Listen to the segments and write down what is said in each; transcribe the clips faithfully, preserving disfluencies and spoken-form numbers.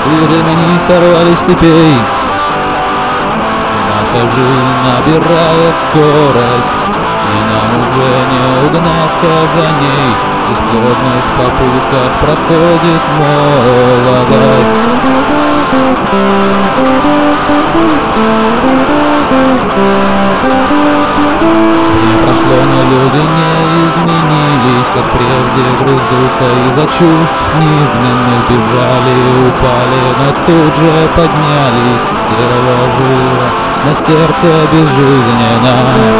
и ремни сорвались с цепей. Наша жизнь набирает скорость, и нам уже не угнаться за ней. В бесплодных попытках проходит молодость. Время прошло, но люди не изменились, как прежде грызутся из-за чувств неизменных, бежали, упали, но тут же поднялись. Тело живо, на сердце безжизненно.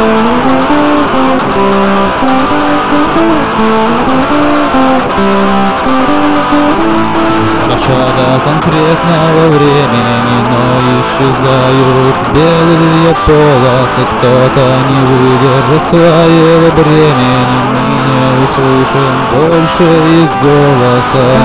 Хороша до конкретного времени, но исчезают белые полосы. Кто-то не выдержит своего бремени, мы не услышим больше их голоса.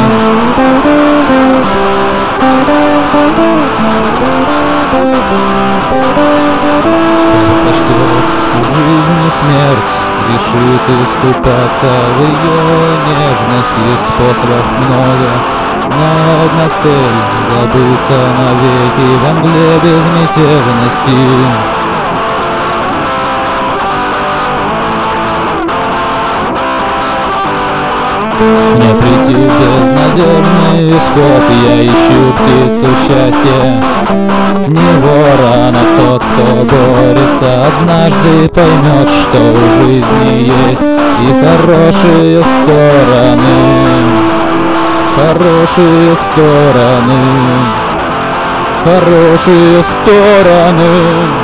Жизнь и смерть решит искупаться в ее нежность. Есть способов много, но одна цель — забыться навеки во мгле безмятежности. Мне прийти в безнадежный исход, я ищу птицу счастья. Не ворон, а тот, кто борется, однажды поймет, что у жизни есть и хорошие стороны. Хорошие стороны. Хорошие стороны.